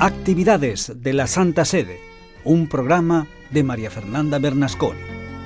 Actividades de la Santa Sede, un programa de María Fernanda Bernasconi.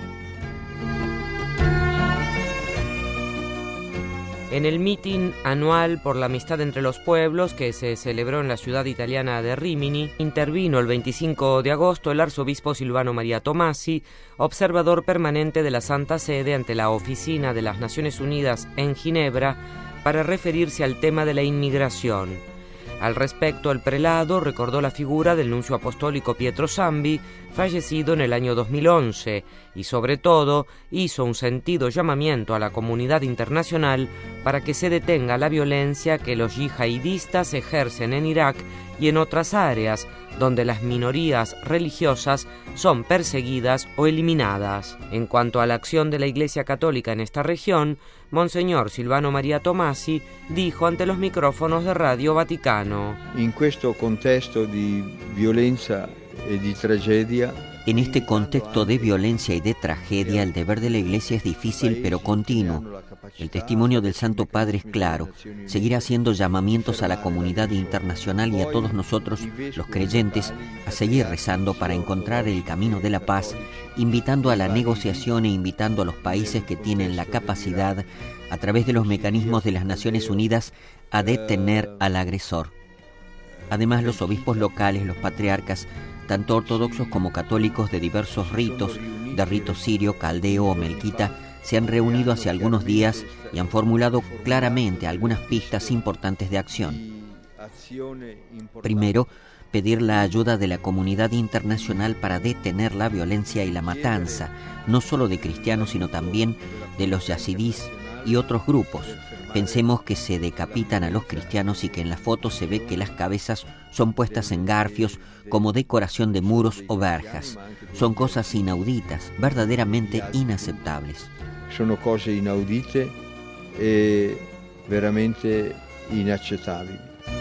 En el meeting anual por la amistad entre los pueblos que se celebró en la ciudad italiana de Rimini, intervino el 25 de agosto el arzobispo Silvano María Tomasi, observador permanente de la Santa Sede ante la Oficina de las Naciones Unidas en Ginebra, para referirse al tema de la inmigración. Al respecto, el prelado recordó la figura del nuncio apostólico Pietro Zambi, fallecido en el año 2011, y sobre todo hizo un sentido llamamiento a la comunidad internacional para que se detenga la violencia que los yihadistas ejercen en Irak y en otras áreas donde las minorías religiosas son perseguidas o eliminadas. En cuanto a la acción de la Iglesia Católica en esta región, Monseñor Silvano María Tomasi dijo ante los micrófonos de Radio Vaticano: En questo contesto di violenza e di tragedia, en este contexto de violencia y de tragedia, el deber de la Iglesia es difícil pero continuo. El testimonio del Santo Padre es claro. Seguir haciendo llamamientos a la comunidad internacional y a todos nosotros, los creyentes, a seguir rezando para encontrar el camino de la paz, invitando a la negociación e invitando a los países que tienen la capacidad, a través de los mecanismos de las Naciones Unidas, a detener al agresor. Además, los obispos locales, los patriarcas, tanto ortodoxos como católicos de diversos ritos, de rito sirio, caldeo o melquita, se han reunido hace algunos días y han formulado claramente algunas pistas importantes de acción. Primero, pedir la ayuda de la comunidad internacional para detener la violencia y la matanza, no solo de cristianos, sino también de los yazidís y otros grupos. Pensemos que se decapitan a los cristianos y que en la foto se ve que las cabezas son puestas en garfios como decoración de muros o verjas. Son cosas inauditas, verdaderamente inaceptables. Sono cose inaudite e veramente inaccettabili.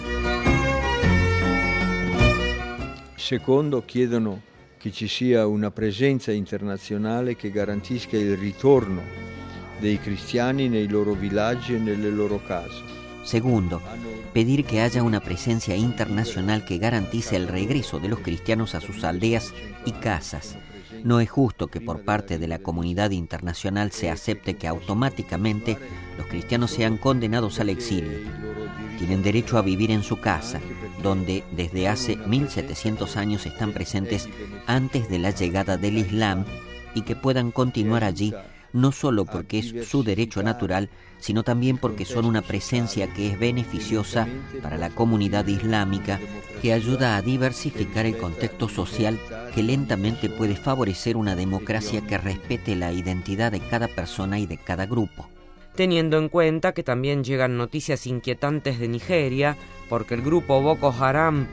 Secondo, chiedono che ci sia una presenza internazionale che garantisca il ritorno dei cristiani nei loro villaggi e nelle loro case. Segundo, pedir que haya una presencia internacional que garantice el regreso de los cristianos a sus aldeas y casas. No es justo que por parte de la comunidad internacional se acepte que automáticamente los cristianos sean condenados al exilio. Tienen derecho a vivir en su casa, donde desde hace 1700 años están presentes antes de la llegada del Islam, y que puedan continuar allí no solo porque es su derecho natural, sino también porque son una presencia que es beneficiosa para la comunidad islámica, que ayuda a diversificar el contexto social, que lentamente puede favorecer una democracia que respete la identidad de cada persona y de cada grupo. Teniendo en cuenta que también llegan noticias inquietantes de Nigeria, porque el grupo Boko Haram,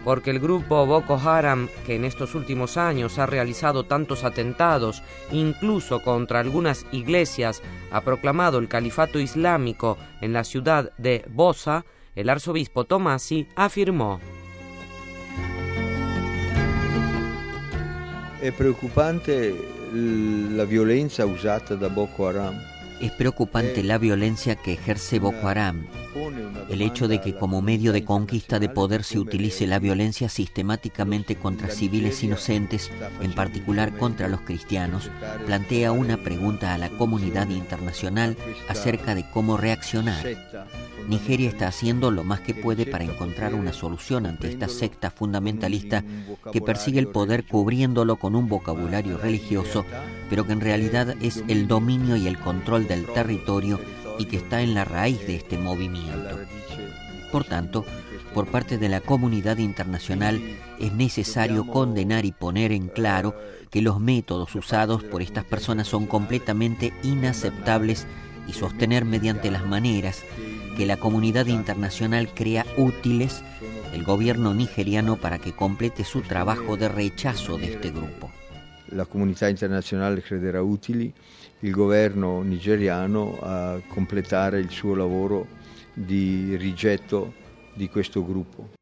que en estos últimos años ha realizado tantos atentados, incluso contra algunas iglesias, ha proclamado el califato islámico en la ciudad de Bosa, el arzobispo Tomasi afirmó: È preoccupante la violenza usata da Boko Haram. Es preocupante la violencia que ejerce Boko Haram. El hecho de que como medio de conquista de poder se utilice la violencia sistemáticamente contra civiles inocentes, en particular contra los cristianos, plantea una pregunta a la comunidad internacional acerca de cómo reaccionar. Nigeria está haciendo lo más que puede para encontrar una solución ante esta secta fundamentalista que persigue el poder cubriéndolo con un vocabulario religioso, pero que en realidad es el dominio y el control del territorio y que está en la raíz de este movimiento. Por tanto, por parte de la comunidad internacional es necesario condenar y poner en claro que los métodos usados por estas personas son completamente inaceptables y sostener mediante las maneras que la comunidad internacional crea útiles el gobierno nigeriano para que complete su trabajo de rechazo de este grupo. La comunità internazionale crederà utili il governo nigeriano a completare il suo lavoro di rigetto di questo gruppo.